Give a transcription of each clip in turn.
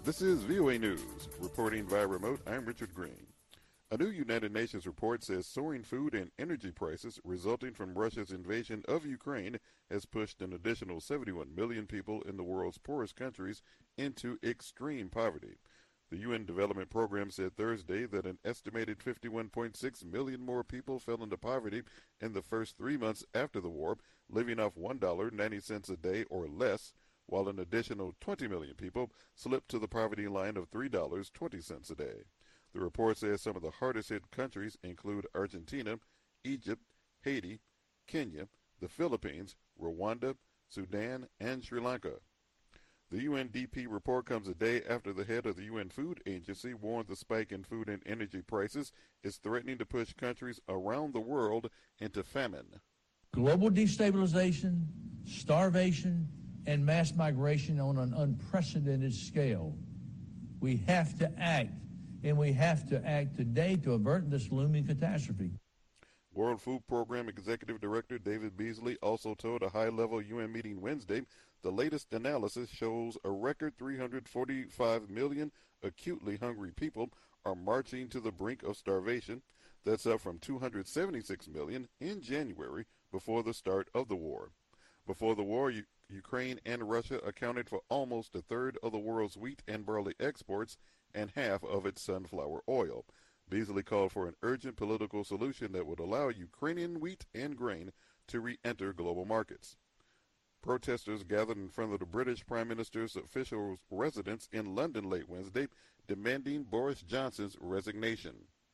This is VOA News. Reporting via remote, I'm Richard Green. A new United Nations report says soaring food and energy prices resulting from Russia's invasion of Ukraine has pushed an additional 71 million people in the world's poorest countries into extreme poverty. The UN Development Program said Thursday that an estimated 51.6 million more people fell into poverty in the first 3 months after the war, living off $1.90 a day or less, while an additional 20 million people slipped to the poverty line of $3.20 a day. The report says some of the hardest hit countries include Argentina, Egypt, Haiti, Kenya, the Philippines, Rwanda, Sudan, and Sri Lanka. The UNDP report comes a day after the head of the UN Food Agency warned the spike in food and energy prices is threatening to push countries around the world into famine. Global destabilization, starvation, and mass migration on an unprecedented scale. We have to act, and we have to act today to avert this looming catastrophe. World Food Program Executive Director David Beasley also told a high-level UN meeting Wednesday the latest analysis shows a record 345 million acutely hungry people are marching to the brink of starvation. That's up from 276 million in January before the start of the war. Before the war, Ukraine and Russia accounted for almost a third of the world's wheat and barley exports and half of its sunflower oil. Beasley called for an urgent political solution that would allow Ukrainian wheat and grain to re-enter global markets. Protesters gathered in front of the British Prime Minister's official residence in London late Wednesday, demanding Boris Johnson's resignation.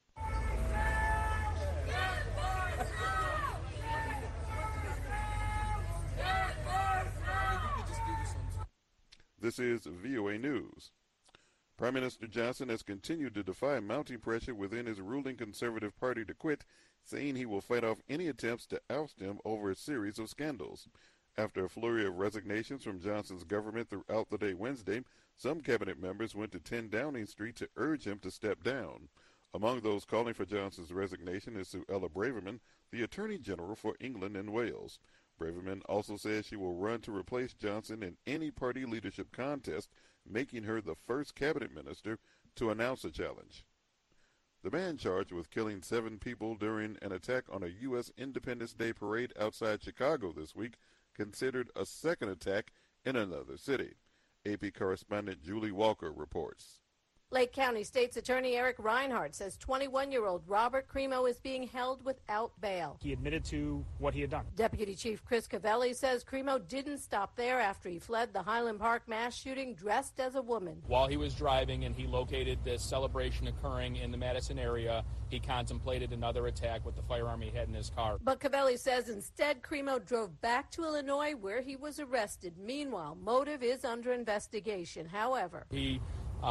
This is VOA News. Prime Minister Johnson has continued to defy mounting pressure within his ruling Conservative Party to quit, saying he will fight off any attempts to oust him over a series of scandals. After a flurry of resignations from Johnson's government throughout the day Wednesday, some cabinet members went to 10 Downing Street to urge him to step down. Among those calling for Johnson's resignation is Suella Braverman, the Attorney General for England and Wales. Braverman also says she will run to replace Johnson in any party leadership contest, making her the first cabinet minister to announce a challenge. The man charged with killing 7 people during an attack on a U.S. Independence Day parade outside Chicago this week considered a second attack in another city. AP correspondent Julie Walker reports. Lake County State's Attorney Eric Reinhardt says 21-year-old Robert Crimo is being held without bail. He admitted to what he had done. Deputy Chief Chris Cavelli says Crimo didn't stop there after he fled the Highland Park mass shooting dressed as a woman. While he was driving and he located this celebration occurring in the Madison area, he contemplated another attack with the firearm he had in his car. But Cavelli says instead Crimo drove back to Illinois where he was arrested. Meanwhile, motive is under investigation. However, he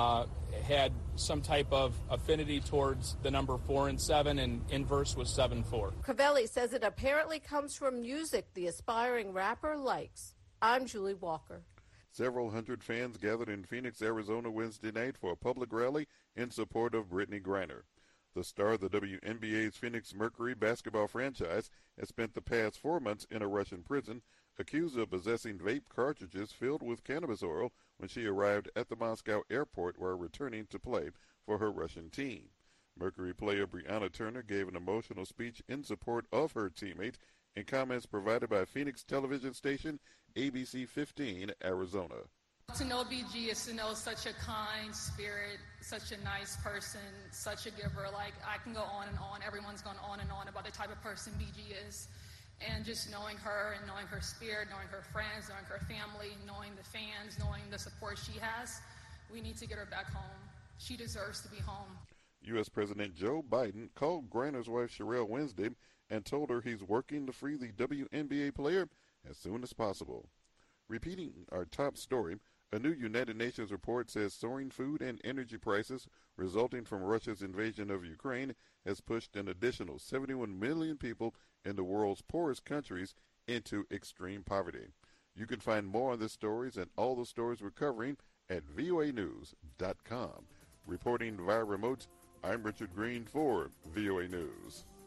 had some type of affinity towards the number 4 and 7, and inverse was 7-4. Cavelli says it apparently comes from music the aspiring rapper likes. I'm Julie Walker. Several hundred fans gathered in Phoenix, Arizona Wednesday night for a public rally in support of Brittany Griner. The star of the WNBA's Phoenix Mercury basketball franchise has spent the past 4 months in a Russian prison, accused of possessing vape cartridges filled with cannabis oil when she arrived at the Moscow airport while returning to play for her Russian team. Mercury player Brianna Turner gave an emotional speech in support of her teammate in comments provided by Phoenix television station ABC 15 Arizona. To know BG is to know such a kind spirit, such a nice person, such a giver. Like, I can go on and on. Everyone's gone on and on about the type of person BG is. And just knowing her and knowing her spirit, knowing her friends, knowing her family, knowing the fans, knowing the support she has, we need to get her back home. She deserves to be home. U.S. President Joe Biden called Griner's wife Sherelle Wednesday and told her he's working to free the WNBA player as soon as possible. Repeating our top story, a new United Nations report says soaring food and energy prices resulting from Russia's invasion of Ukraine has pushed an additional 71 million people in the world's poorest countries into extreme poverty. You can find more on this stories and all the stories we're covering at voanews.com. Reporting via remote, I'm Richard Green for VOA News.